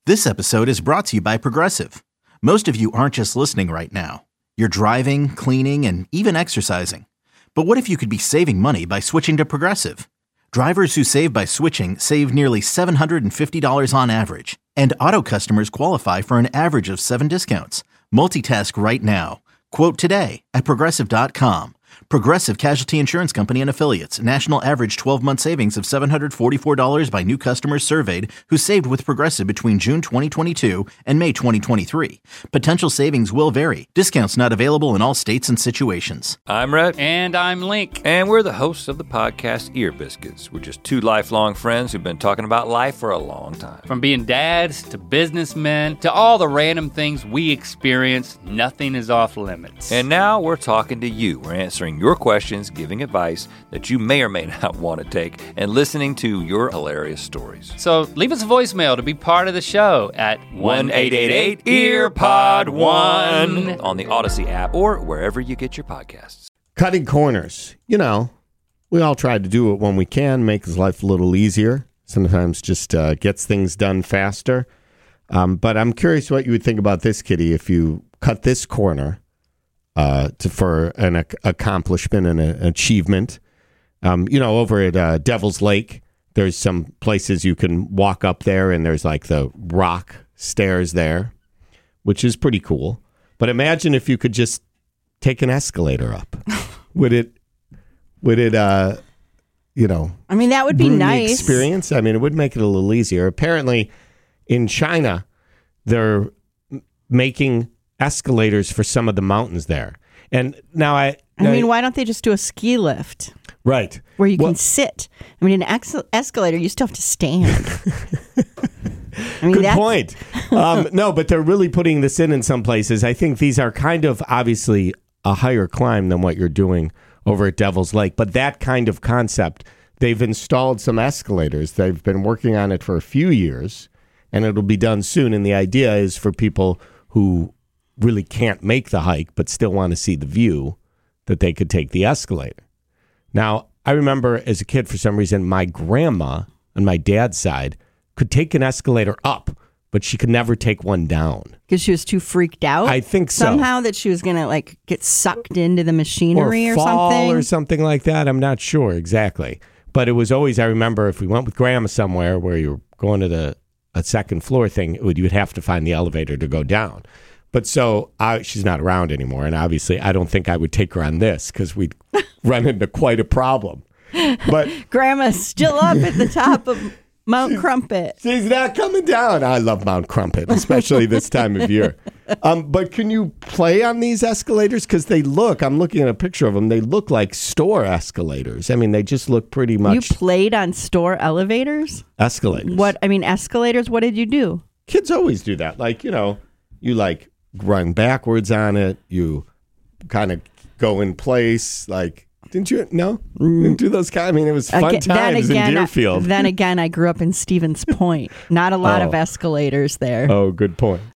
This episode is brought to you by Progressive. Most of you aren't just listening right now. You're driving, cleaning, and even exercising. But what if you could be saving money by switching to Progressive? Drivers who save by switching save nearly $750 on average. And auto customers qualify for an average of 7 discounts. Multitask right now. Quote today at Progressive.com. Progressive Casualty Insurance Company and Affiliates. National average 12-month savings of $744 by new customers surveyed who saved with Progressive between June 2022 and May 2023. Potential savings will vary. Discounts not available in all states and situations. I'm Rhett. And I'm Link. And we're the hosts of the podcast Ear Biscuits. We're just two lifelong friends who've been talking about life for a long time. From being dads to businessmen to all the random things we experience, nothing is off limits. And now we're talking to you. We're answering your questions, giving advice that you may or may not want to take, and listening to your hilarious stories. So leave us a voicemail to be part of the show at 1-888-EARPOD-1 on the Odyssey app or wherever you get your podcasts. Cutting corners. You know, we all try to do it when we can, make his life a little easier. Sometimes just gets things done faster. But I'm curious what you would think about this, Kitty, if you cut this corner for an accomplishment and an achievement. Over at Devil's Lake, there's some places you can walk up there, and there's like the rock stairs there, which is pretty cool. But imagine if you could just take an escalator up. Would it? I mean, that would be nice. The experience. I mean, it would make it a little easier. Apparently, in China, they're making escalators for some of the mountains there. And now I mean, why don't they just do a ski lift? Right. Where you can sit. I mean, an escalator, you still have to stand. I mean, good point. No, but they're really putting this in some places. I think these are kind of obviously a higher climb than what you're doing over at Devil's Lake. But that kind of concept, they've installed some escalators. They've been working on it for a few years, and it'll be done soon. And the idea is for people who really can't make the hike but still want to see the view, that they could take the escalator. Now, I remember as a kid, for some reason, my grandma on my dad's side could take an escalator up, but she could never take one down. Because she was too freaked out? I think so. Somehow that she was going to get sucked into the machinery or fall something? Or something like that. I'm not sure exactly. But it was always, I remember if we went with grandma somewhere where you were going to a second floor thing, you would have to find the elevator to go down. But so she's not around anymore, and obviously I don't think I would take her on this because we'd run into quite a problem. But Grandma's still up at the top of Mount Crumpet. She's not coming down. I love Mount Crumpet, especially this time of year. But can you play on these escalators? Because I'm looking at a picture of them, they look like store escalators. I mean, they just look pretty much. You played on store elevators? Escalators. Escalators, what did you do? Kids always do that. You run backwards on it. You kind of go in place. Didn't you? No? Didn't do those kind. I mean, it was fun times in Deerfield. Then again, I grew up in Stevens Point. Not a lot of escalators there. Oh, good point.